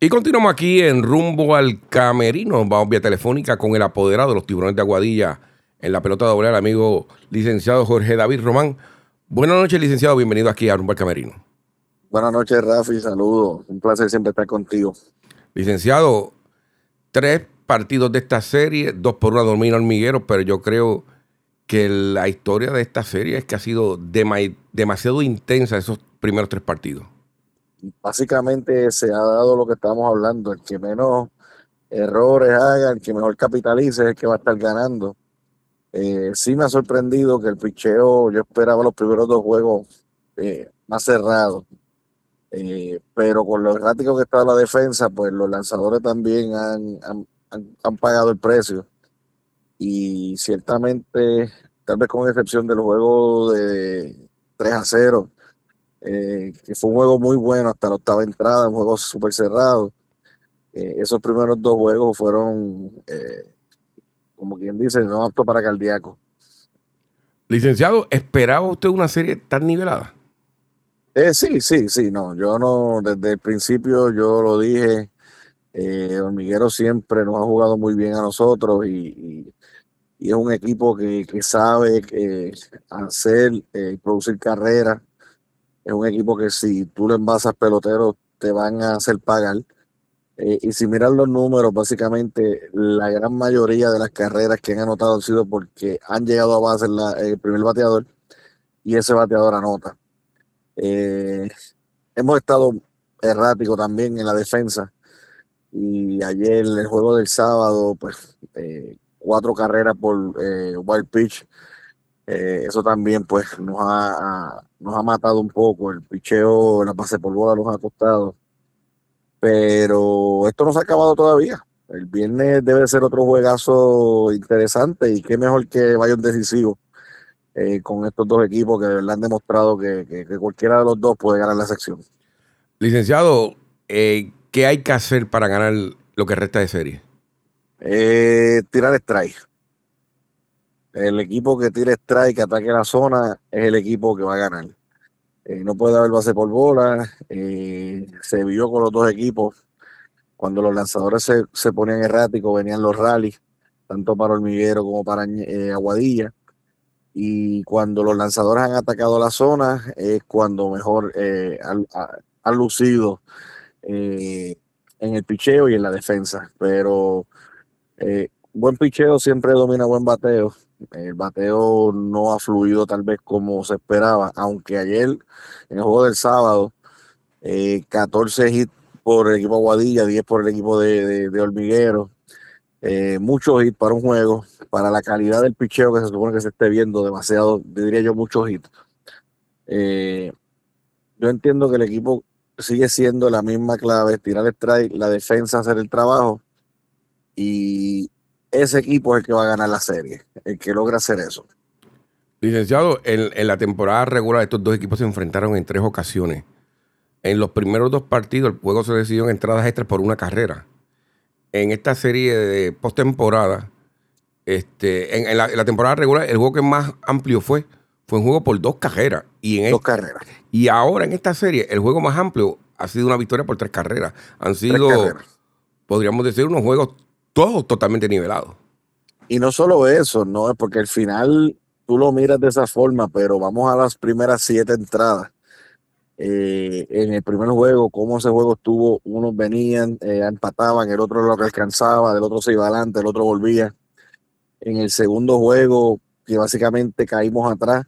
Y continuamos aquí en Rumbo al Camerino. Vamos vía telefónica con el apoderado de los Tiburones de Aguadilla en la pelota doble, el amigo licenciado Jorge David Román. Buenas noches, licenciado. Bienvenido aquí a Rumbo al Camerino. Buenas noches, Rafi. Saludos. Un placer siempre estar contigo. Licenciado, 3 partidos de esta serie, 2-1 domina Hormigueros, pero yo creo que la historia de esta serie es que ha sido demasiado intensa esos primeros 3 partidos. Básicamente se ha dado lo que estamos hablando. El que menos errores haga, el que mejor capitalice es el que va a estar ganando. Sí me ha sorprendido que el picheo, yo esperaba los primeros 2 juegos más cerrados. Pero con lo errático que está la defensa, pues los lanzadores también han pagado el precio. Y ciertamente, tal vez con excepción del juego de 3-0, que fue un juego muy bueno hasta la 8ª entrada, un juego súper cerrado. Esos primeros 2 juegos fueron, como quien dice, no aptos para cardíaco. Licenciado, ¿esperaba usted una serie tan nivelada? Sí, no, yo no, desde el principio yo lo dije, Hormiguero siempre nos ha jugado muy bien a nosotros y es un equipo que sabe hacer y producir carreras. Es un equipo que si tú le envasas peloteros te van a hacer pagar. Y si miras los números, básicamente la gran mayoría de las carreras que han anotado han sido porque han llegado a base el primer bateador y ese bateador anota. Hemos estado erráticos también en la defensa y ayer el juego del sábado, pues 4 carreras por wild pitch. Eso también pues nos ha matado un poco. El picheo, la base por bola nos ha costado. Pero esto no se ha acabado todavía. El viernes debe ser otro juegazo interesante y qué mejor que vaya un decisivo con estos 2 equipos que de verdad han demostrado que cualquiera de los 2 puede ganar la sección. Licenciado, ¿qué hay que hacer para ganar lo que resta de serie? Tirar strike. El equipo que tire strike, que ataque la zona, es el equipo que va a ganar. No puede haber base por bola. Se vio con los 2 equipos. Cuando los lanzadores se ponían erráticos, venían los rallies, tanto para Hormiguero como para Aguadilla. Y cuando los lanzadores han atacado la zona, es cuando mejor han lucido en el picheo y en la defensa. Pero buen picheo siempre domina buen bateo. El bateo no ha fluido tal vez como se esperaba, aunque ayer en el juego del sábado 14 hits por el equipo Aguadilla, 10 por el equipo de Hormiguero. Muchos hits para un juego, para la calidad del picheo que se supone que se esté viendo, demasiado, diría yo, muchos hits. Yo entiendo que el equipo sigue siendo la misma clave, tirar el strike, la defensa, hacer el trabajo, y ese equipo es el que va a ganar la serie, el que logra hacer eso. Licenciado, en la temporada regular estos 2 equipos se enfrentaron en 3 ocasiones. En los primeros 2 partidos el juego se decidió en entradas extras por 1 carrera. En esta serie de postemporada, en la temporada regular, el juego que más amplio fue un juego por 2 carreras. Y 2 carreras. Y ahora en esta serie, el juego más amplio ha sido una victoria por 3 carreras. Han sido, podríamos decir, unos juegos todos totalmente nivelados. Y no solo eso, no es porque al final tú lo miras de esa forma, pero vamos a las primeras 7 entradas. En el primer juego, cómo ese juego estuvo, unos venían, empataban, el otro lo que alcanzaba, del otro se iba adelante, el otro volvía. En el segundo juego, que básicamente caímos atrás,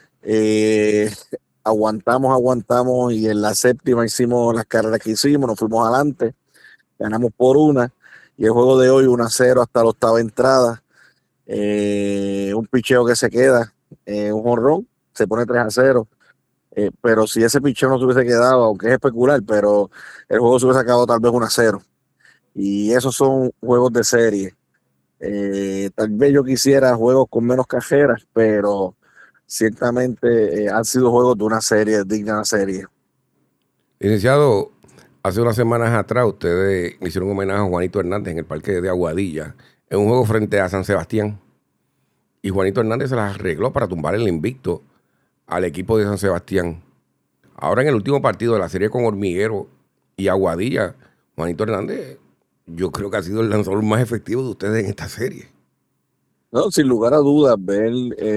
aguantamos y en la 7ª hicimos las carreras que hicimos, nos fuimos adelante, ganamos por 1, y el juego de hoy 1-0 hasta la 8ª entrada, un picheo que se queda, un jonrón, se pone 3-0. Pero si ese picheo no se hubiese quedado, aunque es especular, pero el juego se hubiese acabado tal vez 1-0. Y esos son juegos de serie. Tal vez yo quisiera juegos con menos cajeras, pero ciertamente han sido juegos de una serie, digna de una serie. Licenciado, hace unas semanas atrás ustedes le hicieron un homenaje a Juanito Hernández en el parque de Aguadilla, en un juego frente a San Sebastián. Y Juanito Hernández se las arregló para tumbar el invicto al equipo de San Sebastián. Ahora en el último partido de la serie con Hormiguero y Aguadilla, Juanito Hernández, yo creo que ha sido el lanzador más efectivo de ustedes en esta serie. No, sin lugar a dudas, ver,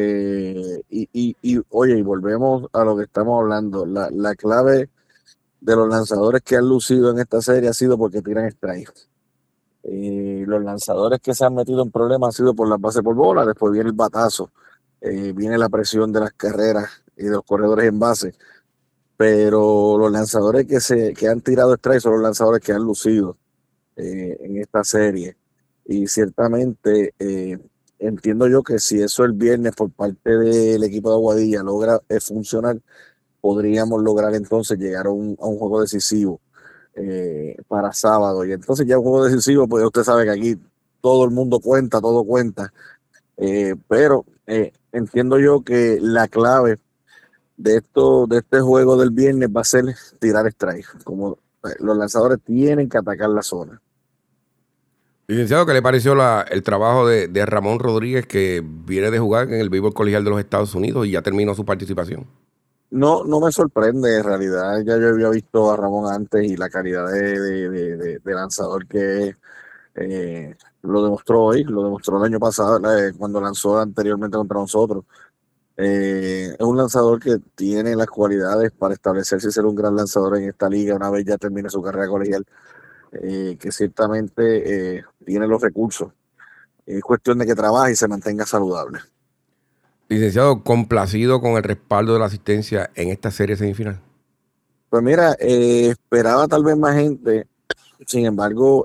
oye, y volvemos a lo que estamos hablando. La clave de los lanzadores que han lucido en esta serie ha sido porque tiran strike. Los lanzadores que se han metido en problemas han sido por las bases por bola, después viene el batazo, viene la presión de las carreras y de los corredores en base, pero los lanzadores que han tirado strike son los lanzadores que han lucido en esta serie. Y ciertamente entiendo yo que si eso el viernes por parte del equipo de Aguadilla logra funcionar, podríamos lograr entonces llegar a un juego decisivo para sábado. Y entonces ya un juego decisivo, pues usted sabe que aquí todo el mundo cuenta, todo cuenta. Pero entiendo yo que la clave de este juego del viernes va a ser tirar strike. Como los lanzadores tienen que atacar la zona. Licenciado, ¿qué le pareció el trabajo de Ramón Rodríguez, que viene de jugar en el béisbol colegial de los Estados Unidos y ya terminó su participación? No, no me sorprende, en realidad ya yo había visto a Ramón antes y la calidad de lanzador que lo demostró hoy, lo demostró el año pasado cuando lanzó anteriormente contra nosotros. Es un lanzador que tiene las cualidades para establecerse y ser un gran lanzador en esta liga una vez ya termine su carrera colegial, que ciertamente tiene los recursos. Es cuestión de que trabaje y se mantenga saludable. Licenciado, complacido con el respaldo de la asistencia en esta serie semifinal. Pues mira, esperaba tal vez más gente, sin embargo,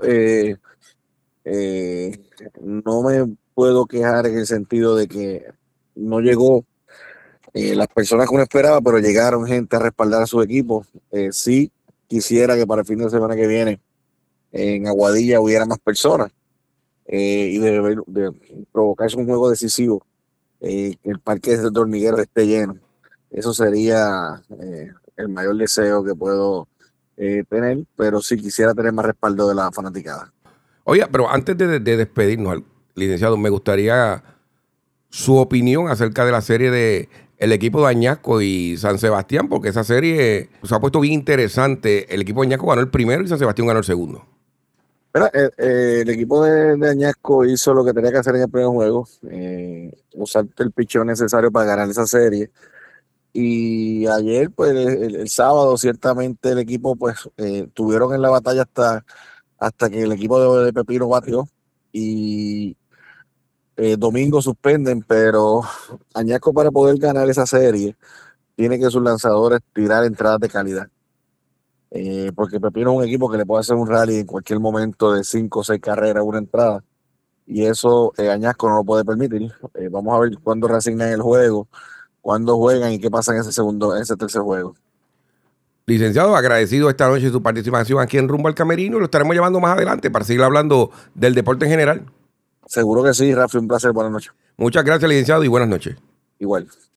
no me puedo quejar en el sentido de que no llegó las personas que uno esperaba, pero llegaron gente a respaldar a su equipo. Sí quisiera que para el fin de semana que viene en Aguadilla hubiera más personas y de provocarse un juego decisivo, que el parque de Hormigueros esté lleno. Eso sería el mayor deseo que puedo tener, pero sí quisiera tener más respaldo de la fanaticada. Oiga, pero antes de despedirnos, licenciado, me gustaría su opinión acerca de la serie de el equipo de Añasco y San Sebastián, porque esa serie se ha puesto bien interesante. El equipo de Añasco ganó el primero y San Sebastián ganó el segundo. Mira, el equipo de Añasco hizo lo que tenía que hacer en el primer juego, usar el pichón necesario para ganar esa serie. Y ayer, pues el sábado, ciertamente el equipo, pues tuvieron en la batalla hasta que el equipo de Pepino batió. Y domingo suspenden, pero Añasco para poder ganar esa serie tiene que sus lanzadores tirar entradas de calidad. Porque Pepino es un equipo que le puede hacer un rally en cualquier momento de 5 o 6 carreras, una entrada. Y eso Añasco no lo puede permitir. Vamos a ver cuándo reasignan el juego, cuándo juegan y qué pasa en ese tercer juego. Licenciado, agradecido esta noche su participación aquí en Rumbo al Camerino y lo estaremos llevando más adelante para seguir hablando del deporte en general. Seguro que sí, Rafi, un placer. Buenas noches. Muchas gracias, licenciado, y buenas noches. Igual.